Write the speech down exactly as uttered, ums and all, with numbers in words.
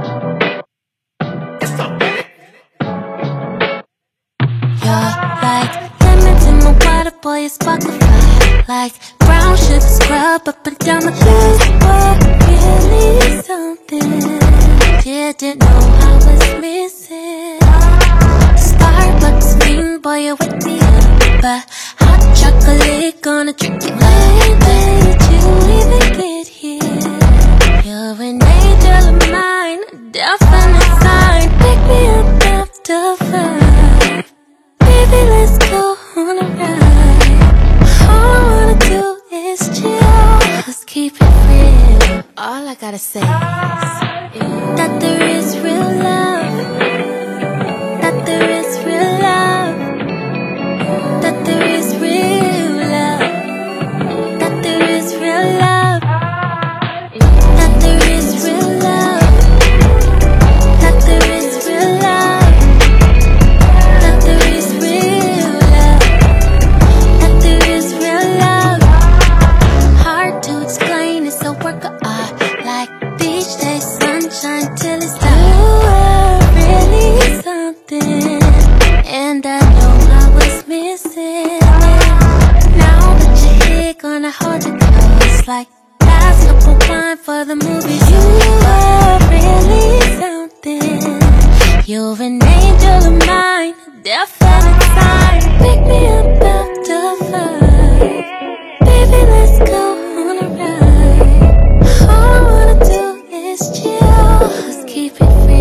You're like lemons in my water, boy, you spark the fire. Like brown sugar scrub up and down my clothes. You're really something. Didn't know I was missing. Starbucks mean, boy, you're with the but hot chocolate gonna trick you. When did you even get here? You're an angel of mine, definite sign. Pick me up after five. Baby, let's go on a ride. All I wanna do is chill. Let's keep it real. All I gotta say is that there is real love. That there is real love. That there is real love. That there is real love. That there is real love. That there is real love. That there is real love. That there is real love. Hard to explain, it's a work of art. Like beach day sunshine till it's dark. You are really something, and I know I was missing it. Now that you're here, gonna hold you close like last cup of wine for the movies. You are really something. You're an angel of mine, definite sign. Pick me up after five. Baby, let's go on a ride. All I wanna do is chill. Let's keep it real.